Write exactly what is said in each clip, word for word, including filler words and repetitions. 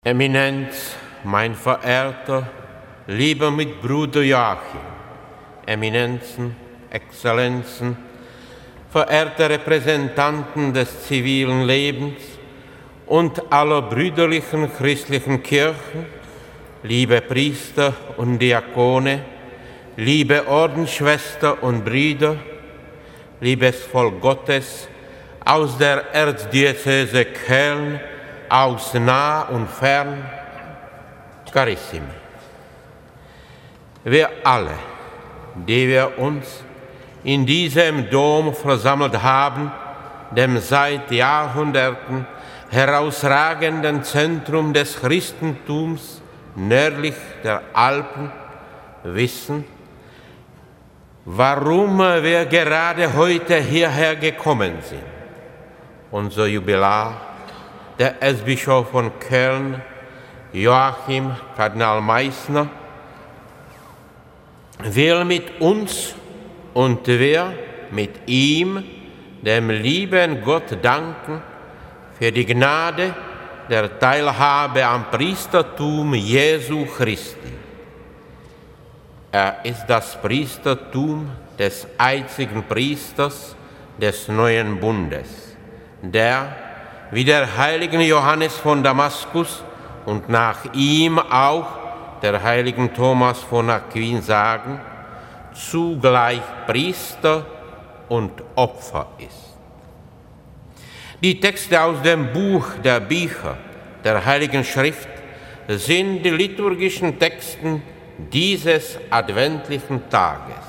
Eminenz, mein verehrter, lieber Mitbruder Joachim, Eminenzen, Exzellenzen, verehrte Repräsentanten des zivilen Lebens und aller brüderlichen christlichen Kirchen, liebe Priester und Diakone, liebe Ordensschwestern und Brüder, liebes Volk Gottes aus der Erzdiözese Köln, aus nah und fern, Carissimi. Wir alle, die wir uns in diesem Dom versammelt haben, dem seit Jahrhunderten herausragenden Zentrum des Christentums nördlich der Alpen, wissen, warum wir gerade heute hierher gekommen sind. Unser Jubilar, der Erzbischof von Köln, Joachim Kardinal Meissner, will mit uns und wir mit ihm, dem lieben Gott, danken für die Gnade der Teilhabe am Priestertum Jesu Christi. Er ist das Priestertum des einzigen Priesters des neuen Bundes, der, wie der heilige Johannes von Damaskus und nach ihm auch der heilige Thomas von Aquin sagen, zugleich Priester und Opfer ist. Die Texte aus dem Buch der Bücher der Heiligen Schrift sind die liturgischen Texte dieses adventlichen Tages.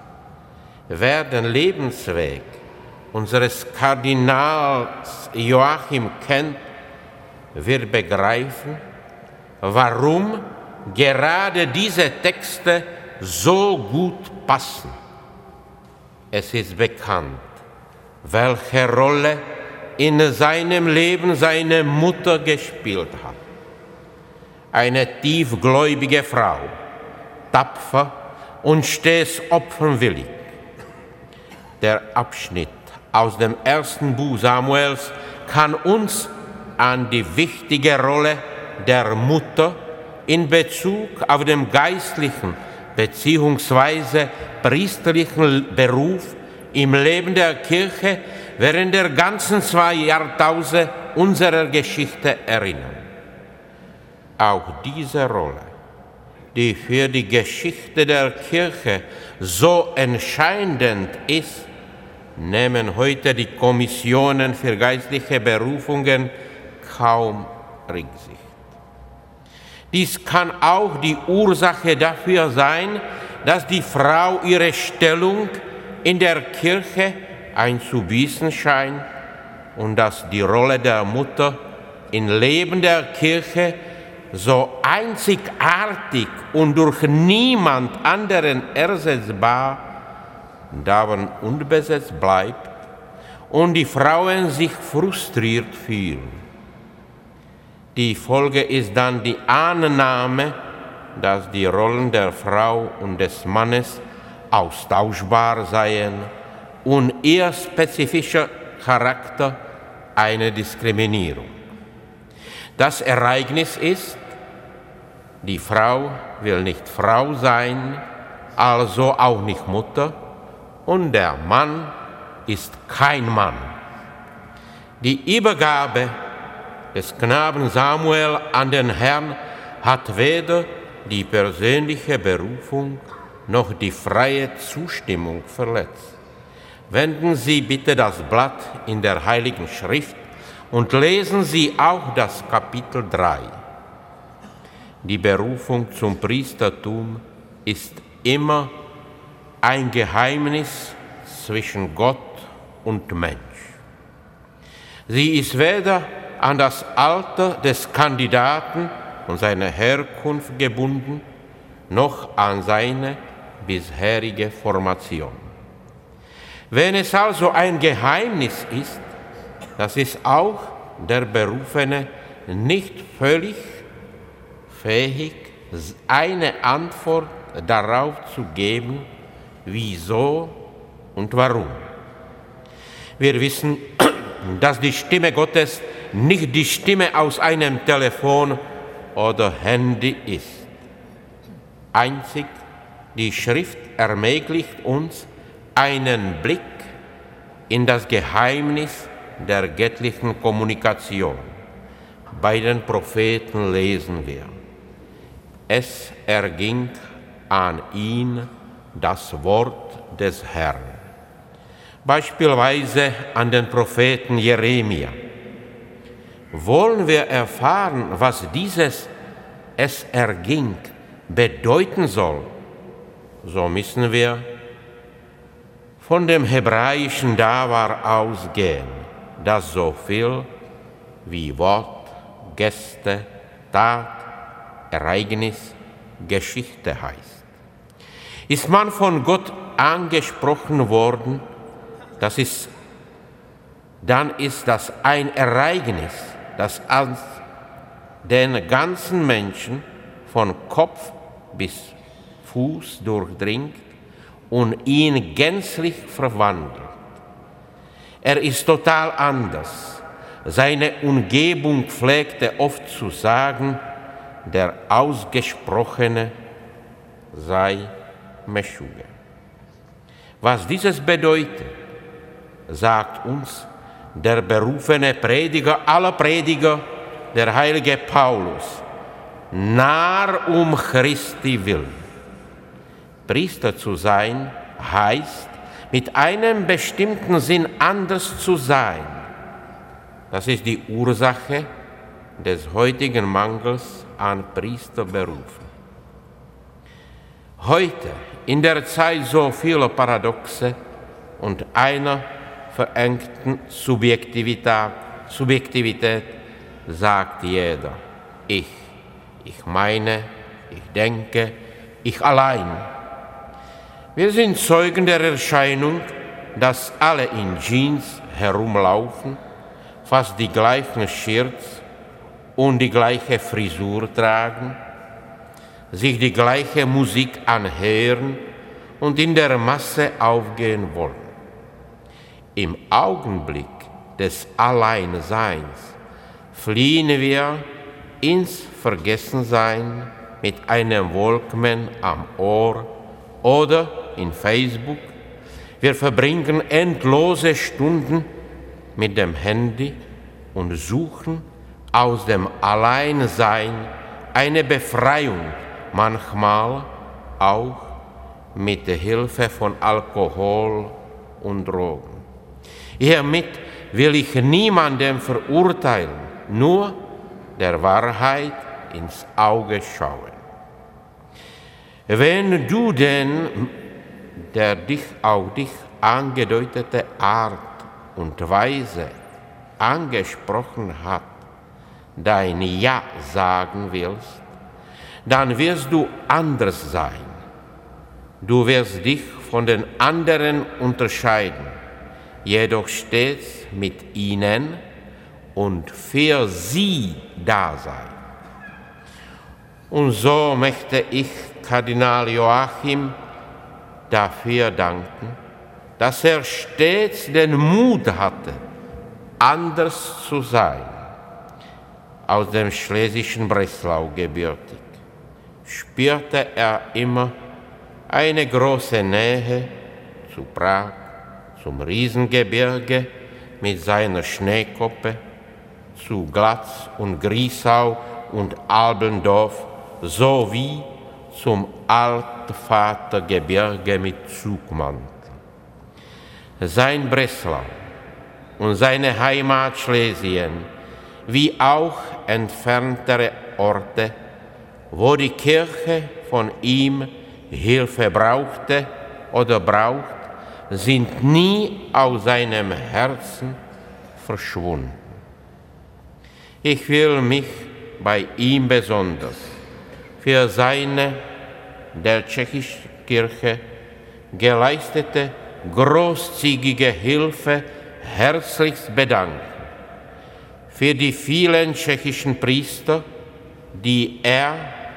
Wer den Lebensweg unseres Kardinals Joachim kennt, wird begreifen, warum gerade diese Texte so gut passen. Es ist bekannt, welche Rolle in seinem Leben seine Mutter gespielt hat. Eine tiefgläubige Frau, tapfer und stets opferwillig. Der Abschnitt aus dem ersten Buch Samuels kann uns an die wichtige Rolle der Mutter in Bezug auf den geistlichen bzw. priesterlichen Beruf im Leben der Kirche während der ganzen zwei Jahrtausende unserer Geschichte erinnern. Auch diese Rolle, die für die Geschichte der Kirche so entscheidend ist, nehmen heute die Kommissionen für geistliche Berufungen kaum Rücksicht. Dies kann auch die Ursache dafür sein, dass die Frau ihre Stellung in der Kirche einzubüßen scheint und dass die Rolle der Mutter im Leben der Kirche so einzigartig und durch niemand anderen ersetzbar dauernd unbesetzt bleibt und die Frauen sich frustriert fühlen. Die Folge ist dann die Annahme, dass die Rollen der Frau und des Mannes austauschbar seien und ihr spezifischer Charakter eine Diskriminierung. Das Ereignis ist, die Frau will nicht Frau sein, also auch nicht Mutter, und der Mann ist kein Mann. Die Übergabe des Knaben Samuel an den Herrn hat weder die persönliche Berufung noch die freie Zustimmung verletzt. Wenden Sie bitte das Blatt in der Heiligen Schrift und lesen Sie auch das Kapitel drei. Die Berufung zum Priestertum ist immer ein Geheimnis zwischen Gott und Mensch. Sie ist weder an das Alter des Kandidaten und seine Herkunft gebunden, noch an seine bisherige Formation. Wenn es also ein Geheimnis ist, das ist auch der Berufene nicht völlig fähig, eine Antwort darauf zu geben, wieso und warum. Wir wissen, dass die Stimme Gottes nicht die Stimme aus einem Telefon oder Handy ist. Einzig die Schrift ermöglicht uns einen Blick in das Geheimnis der göttlichen Kommunikation. Bei den Propheten lesen wir: Es erging an ihn das Wort des Herrn. Beispielsweise an den Propheten Jeremia. Wollen wir erfahren, was dieses Es erging bedeuten soll, so müssen wir von dem hebräischen Davar ausgehen, das so viel wie Wort, Geste, Tat, Ereignis, Geschichte heißt. Ist man von Gott angesprochen worden, das ist, dann ist das ein Ereignis, das als den ganzen Menschen von Kopf bis Fuß durchdringt und ihn gänzlich verwandelt. Er ist total anders. Seine Umgebung pflegte oft zu sagen, der Ausgesprochene sei Meshuggah. Was dieses bedeutet, sagt uns der berufene Prediger aller Prediger, der heilige Paulus: Narr um Christi willen. Priester zu sein heißt, mit einem bestimmten Sinn anders zu sein. Das ist die Ursache des heutigen Mangels an Priesterberufen. Heute, in der Zeit so vieler Paradoxe und einer verengten Subjektivität, Subjektivität, sagt jeder: Ich, ich meine, ich denke, ich allein. Wir sind Zeugen der Erscheinung, dass alle in Jeans herumlaufen, fast die gleichen Shirts und die gleiche Frisur tragen, sich die gleiche Musik anhören und in der Masse aufgehen wollen. Im Augenblick des Alleinseins fliehen wir ins Vergessensein mit einem Walkman am Ohr oder in Facebook. Wir verbringen endlose Stunden mit dem Handy und suchen aus dem Alleinsein eine Befreiung, manchmal auch mit der Hilfe von Alkohol und Drogen. Hiermit will ich niemandem verurteilen, nur der Wahrheit ins Auge schauen. Wenn du denn der dich auf dich angedeutete Art und Weise angesprochen hat, dein Ja sagen willst, dann wirst du anders sein. Du wirst dich von den anderen unterscheiden, jedoch stets mit ihnen und für sie da sein. Und so möchte ich Kardinal Joachim dafür danken, dass er stets den Mut hatte, anders zu sein. Aus dem schlesischen Breslau gebürtig, spürte er immer eine große Nähe zu Prag, zum Riesengebirge mit seiner Schneekoppe, zu Glatz und Griesau und Albendorf sowie zum Altvatergebirge mit Zugmantel. Sein Breslau und seine Heimat Schlesien, wie auch entferntere Orte, wo die Kirche von ihm Hilfe brauchte oder braucht, sind nie aus seinem Herzen verschwunden. Ich will mich bei ihm besonders für seine der tschechischen Kirche geleistete großzügige Hilfe herzlichst bedanken. Für die vielen tschechischen Priester, die er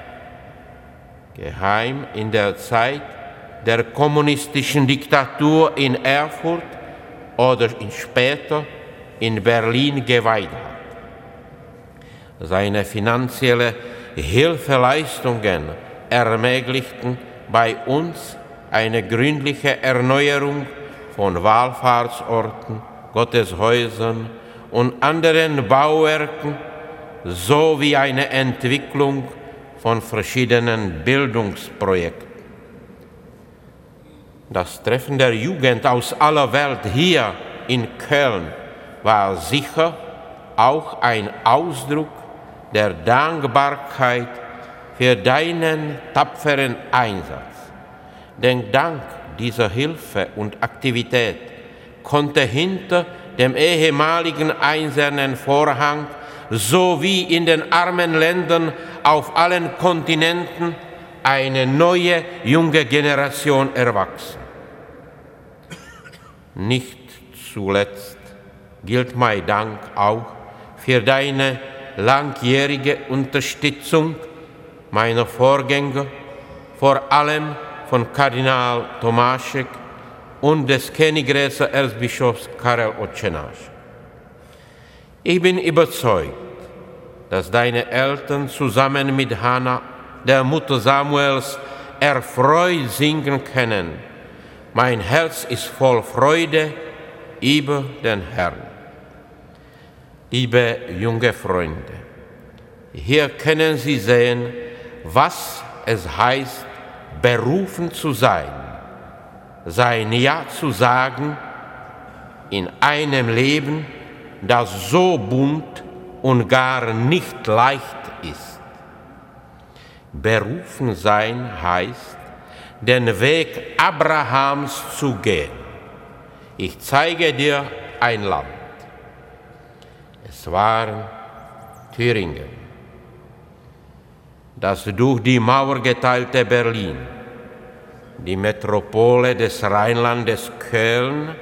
geheim in der Zeit der kommunistischen Diktatur in Erfurt oder später in Berlin geweiht hat. Seine finanzielle Hilfeleistungen ermöglichten bei uns eine gründliche Erneuerung von Wallfahrtsorten, Gotteshäusern und anderen Bauwerken sowie eine Entwicklung von verschiedenen Bildungsprojekten. Das Treffen der Jugend aus aller Welt hier in Köln war sicher auch ein Ausdruck der Dankbarkeit für deinen tapferen Einsatz. Denn dank dieser Hilfe und Aktivität konnte hinter dem ehemaligen Eisernen Vorhang sowie in den armen Ländern auf allen Kontinenten eine neue junge Generation erwachsen. Nicht zuletzt gilt mein Dank auch für deine langjährige Unterstützung meiner Vorgänger, vor allem von Kardinal Tomášek und des Königgrätzer Erzbischofs Karel Očenáš. Ich bin überzeugt, dass deine Eltern zusammen mit Hannah, der Mutter Samuels, erfreut singen können. Mein Herz ist voll Freude über den Herrn. Liebe junge Freunde, hier können Sie sehen, was es heißt, berufen zu sein, sein Ja zu sagen in einem Leben, das so bunt und gar nicht leicht ist. Berufen sein heißt, den Weg Abrahams zu gehen. Ich zeige dir ein Land. Es war Thüringen, das durch die Mauer geteilte Berlin, die Metropole des Rheinlandes Köln,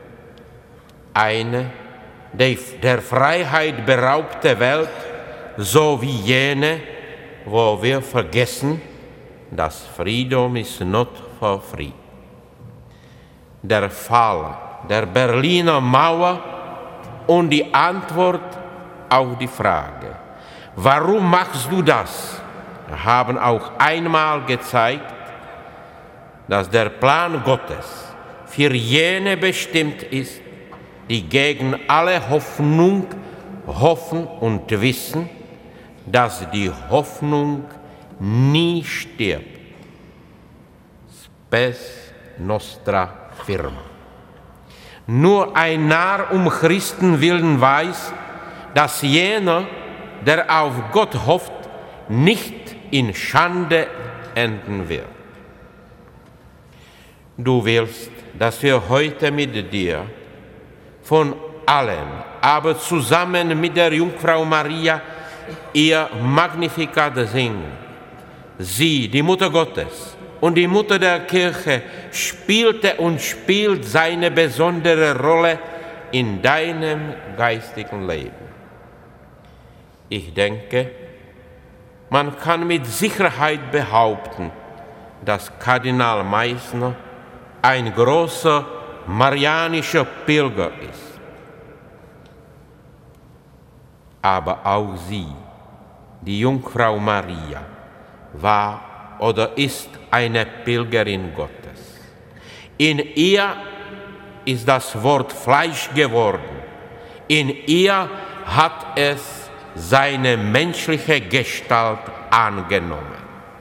eine der Freiheit beraubte Welt, so wie jene, wo wir vergessen, dass Freedom is not for free. Der Fall der Berliner Mauer und die Antwort auf die Frage, warum machst du das, haben auch einmal gezeigt, dass der Plan Gottes für jene bestimmt ist, die gegen alle Hoffnung hoffen und wissen, dass die Hoffnung nie stirbt. Spes nostra firma. Nur ein Narr um Christen willen weiß, dass jener, der auf Gott hofft, nicht in Schande enden wird. Du willst, dass wir heute mit dir von allen, aber zusammen mit der Jungfrau Maria ihr Magnificat singen. Sie, die Mutter Gottes und die Mutter der Kirche, spielte und spielt seine besondere Rolle in deinem geistigen Leben. Ich denke, man kann mit Sicherheit behaupten, dass Kardinal Meissner ein großer marianischer Pilger ist. Aber auch sie, die Jungfrau Maria, war oder ist eine Pilgerin Gottes. In ihr ist das Wort Fleisch geworden. In ihr hat es seine menschliche Gestalt angenommen.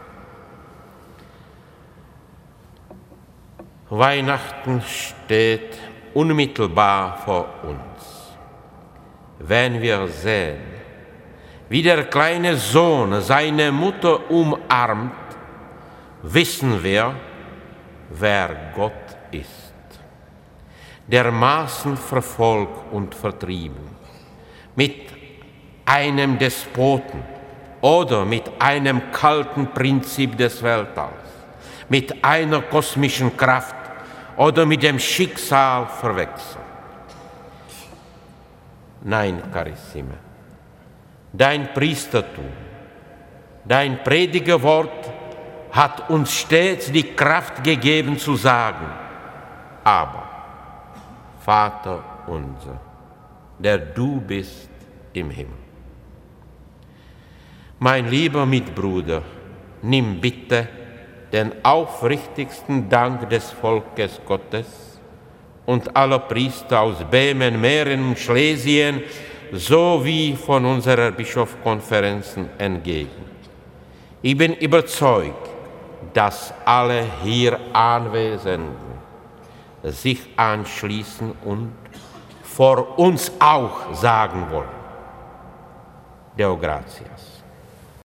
Weihnachten steht unmittelbar vor uns. Wenn wir sehen, wie der kleine Sohn seine Mutter umarmt, wissen wir, wer Gott ist. Dermaßen verfolgt und vertrieben, mit einem Despoten oder mit einem kalten Prinzip des Weltalls, mit einer kosmischen Kraft oder mit dem Schicksal verwechseln. Nein, Carissime, dein Priestertum, dein Predigerwort hat uns stets die Kraft gegeben zu sagen, aber Vater unser, der du bist im Himmel. Mein lieber Mitbruder, nimm bitte den aufrichtigsten Dank des Volkes Gottes und aller Priester aus Böhmen, Mähren und Schlesien sowie von unserer Bischofskonferenzen entgegen. Ich bin überzeugt, dass alle hier Anwesenden sich anschließen und vor uns auch sagen wollen. Deo gratias.